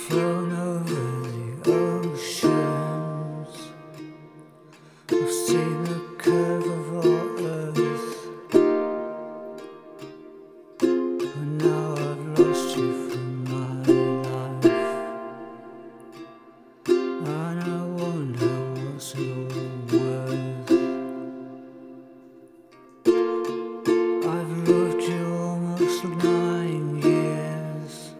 flown over the oceans. I've seen the curve of our earth, but now I've lost you from my life. And I wonder what's it all worth. I've loved you almost 9 years,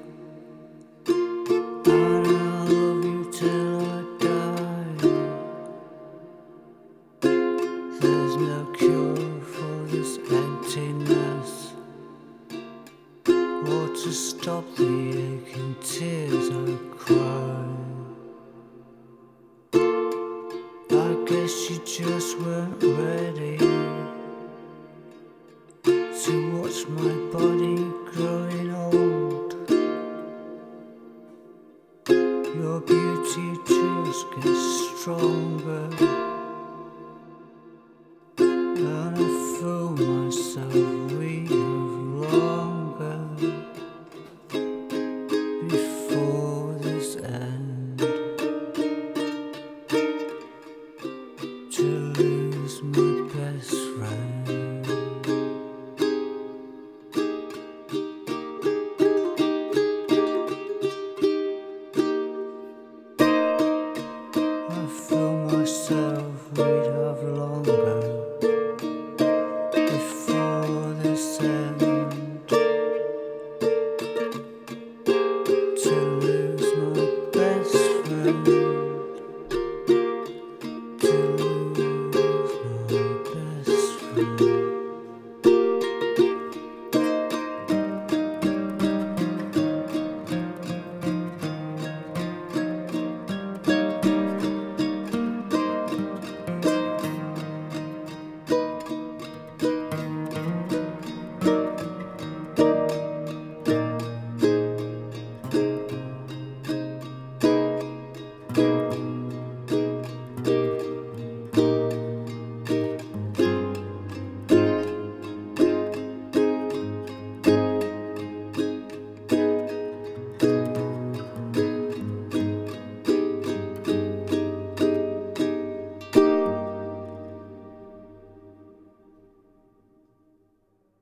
and I'll love you till I die. There's no cure for this emptiness, or to stop the aching tears I cry. I guess you just weren't ready to watch my body growing old. Your beauty just gets stronger.